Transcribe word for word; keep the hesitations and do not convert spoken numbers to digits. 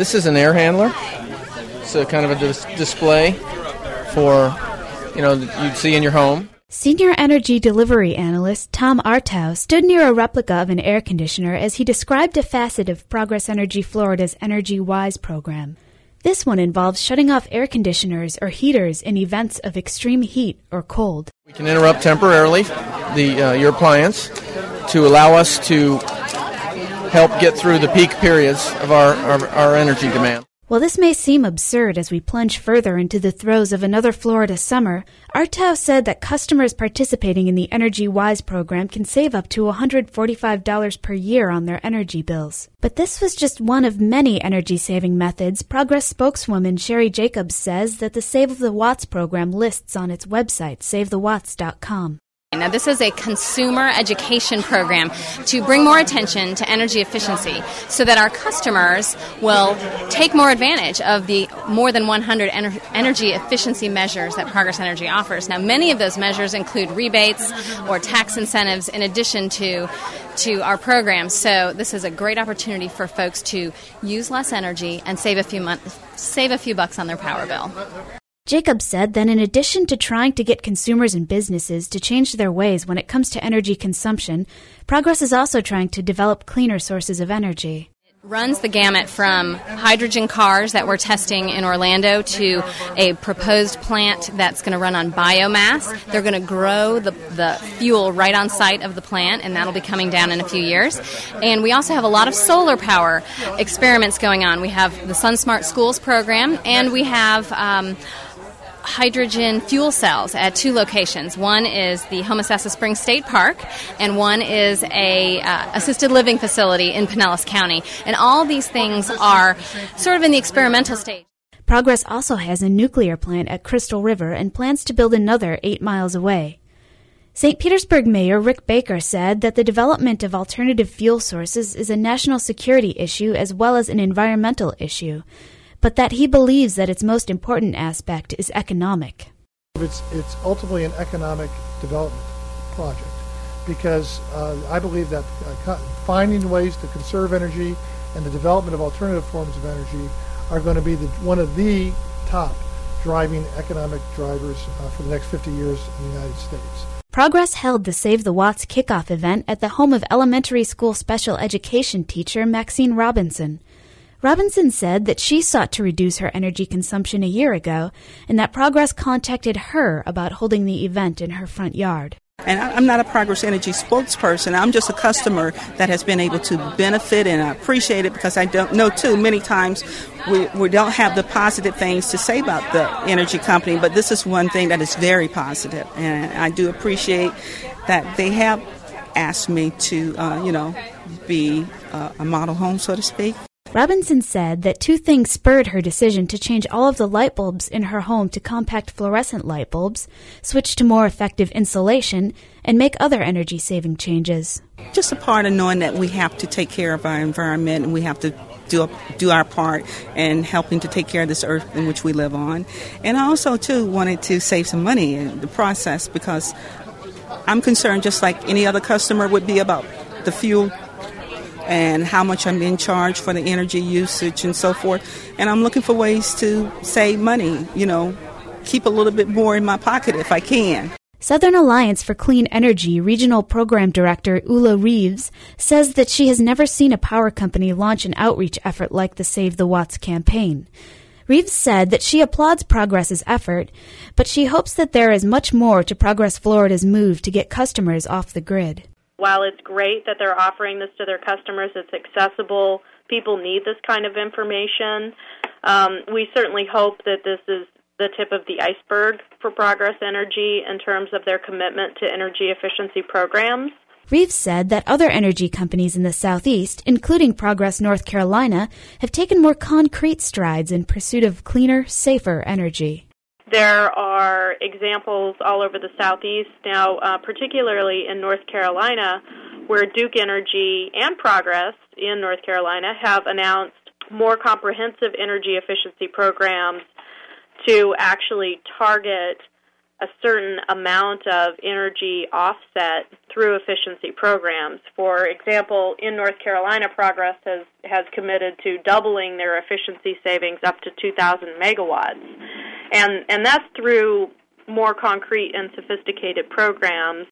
This is an air handler. It's a kind of a dis- display for, you know, that you'd see in your home. Senior energy delivery analyst Tom Artow stood near a replica of an air conditioner as he described a facet of Progress Energy Florida's Energy Wise program. This one involves shutting off air conditioners or heaters in events of extreme heat or cold. We can interrupt temporarily the uh, your appliance to allow us to help get through the peak periods of our, our, our energy demand. While this may seem absurd as we plunge further into the throes of another Florida summer, Artow said that customers participating in the Energy Wise program can save up to one hundred forty-five dollars per year on their energy bills. But this was just one of many energy-saving methods. Progress spokeswoman Sherry Jacobs says that the Save the Watts program lists on its website, save the watts dot com. Now, this is a consumer education program to bring more attention to energy efficiency so that our customers will take more advantage of the more than one hundred ener- energy efficiency measures that Progress Energy offers. Now, many of those measures include rebates or tax incentives in addition to to our programs. So this is a great opportunity for folks to use less energy and save a few mon- save a few bucks on their power bill. Jacobs said that in addition to trying to get consumers and businesses to change their ways when it comes to energy consumption, Progress is also trying to develop cleaner sources of energy. It runs the gamut from hydrogen cars that we're testing in Orlando to a proposed plant that's going to run on biomass. They're going to grow the, the fuel right on site of the plant, and that'll be coming down in a few years. And we also have a lot of solar power experiments going on. We have the SunSmart Schools program, and we have Um, hydrogen fuel cells at two locations. One is the Homosassa Springs State Park, and one is a uh, assisted living facility in Pinellas County. And all these things are sort of in the experimental stage. Progress also has a nuclear plant at Crystal River and plans to build another eight miles away. Saint Petersburg Mayor Rick Baker said that the development of alternative fuel sources is a national security issue as well as an environmental issue, but that he believes that its most important aspect is economic. It's, it's ultimately an economic development project because uh, I believe that uh, finding ways to conserve energy and the development of alternative forms of energy are going to be the, one of the top driving economic drivers uh, for the next fifty years in the United States. Progress held the Save the Watts kickoff event at the home of elementary school special education teacher Maxine Robinson. Robinson said that she sought to reduce her energy consumption a year ago and that Progress contacted her about holding the event in her front yard. And I'm not a Progress Energy spokesperson. I'm just a customer that has been able to benefit, and I appreciate it because I don't know, too, many times we, we don't have the positive things to say about the energy company, but this is one thing that is very positive. And I do appreciate that they have asked me to, uh, you know, be uh, a model home, so to speak. Robinson said that two things spurred her decision to change all of the light bulbs in her home to compact fluorescent light bulbs, switch to more effective insulation, and make other energy-saving changes. Just a part of knowing that we have to take care of our environment and we have to do do our part in helping to take care of this earth in which we live on. And I also, too, wanted to save some money in the process because I'm concerned, just like any other customer would be, about the fuel and how much I'm being charged for the energy usage and so forth. And I'm looking for ways to save money, you know, keep a little bit more in my pocket if I can. Southern Alliance for Clean Energy Regional Program Director Ula Reeves says that she has never seen a power company launch an outreach effort like the Save the Watts campaign. Reeves said that she applauds Progress's effort, but she hopes that there is much more to Progress Florida's move to get customers off the grid. While it's great that they're offering this to their customers, it's accessible, people need this kind of information, um, we certainly hope that this is the tip of the iceberg for Progress Energy in terms of their commitment to energy efficiency programs. Reeves said that other energy companies in the Southeast, including Progress North Carolina, have taken more concrete strides in pursuit of cleaner, safer energy. There are examples all over the Southeast now, uh, particularly in North Carolina, where Duke Energy and Progress in North Carolina have announced more comprehensive energy efficiency programs to actually target a certain amount of energy offset through efficiency programs. For example, in North Carolina, Progress has, has committed to doubling their efficiency savings up to two thousand megawatts. And, and that's through more concrete and sophisticated programs